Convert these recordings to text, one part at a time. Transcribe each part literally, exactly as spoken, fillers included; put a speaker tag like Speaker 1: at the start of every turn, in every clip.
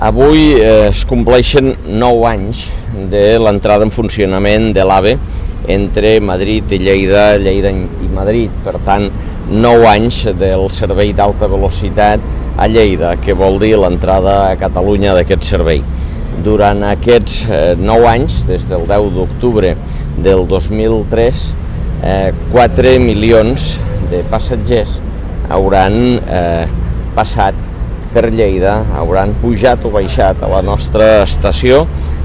Speaker 1: Avui eh, es compleixen nou anys de l'entrada en funcionament de l'AVE entre Madrid i Lleida, Lleida i Madrid. Per tant, nou anys del servei d'alta velocitat a Lleida, que vol dir l'entrada a Catalunya d'aquest servei. Durant aquests eh, nou anys, des del deu d'octubre del dos mil tres, eh, quatre milions de passatgers hauran eh, passat per Lleida, hauran pujat o baixat a la nostra estació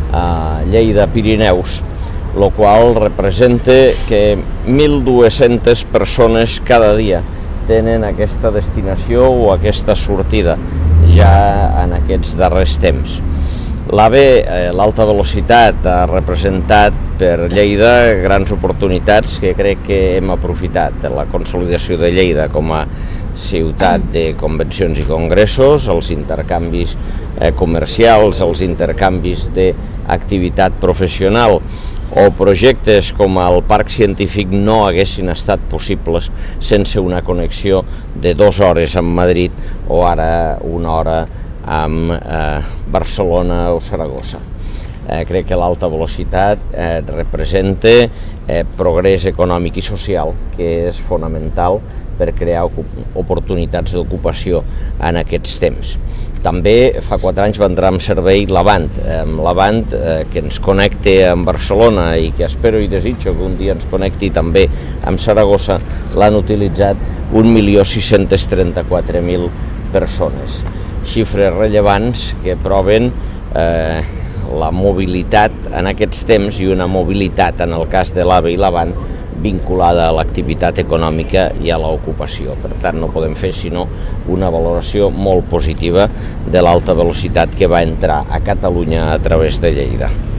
Speaker 1: a Lleida Pirineus, el qual representa que mil dues-centes persones cada dia tenen aquesta destinació o aquesta sortida ja en aquests darrers temps. L'AVE, eh, l'alta velocitat, ha representat per Lleida grans oportunitats que crec que hem aprofitat. La consolidació de Lleida com a ciutat de convencions i congressos, els intercanvis eh, comercials, els intercanvis d'activitat professional o projectes com el Parc Científic no haguessin estat possibles sense una connexió de dues hores amb Madrid o ara una hora amb eh, Barcelona o Saragossa. Eh, crec que l'alta velocitat eh, representa eh, progrés econòmic i social, que és fonamental per crear oportunitats d'ocupació en aquests temps. També fa quatre anys va entrar en servei l'Avant, eh, l'Avant eh, que ens connecta amb Barcelona i que espero i desitjo que un dia ens connecti també amb Saragossa. L'han utilitzat un milió sis-cents trenta-quatre mil persones. Xifres rellevants que proven eh, la mobilitat en aquests temps i una mobilitat, en el cas de l'AVE i l'Avant, vinculada a l'activitat econòmica i a l'ocupació. Per tant, no podem fer sinó una valoració molt positiva de l'alta velocitat que va entrar a Catalunya a través de Lleida.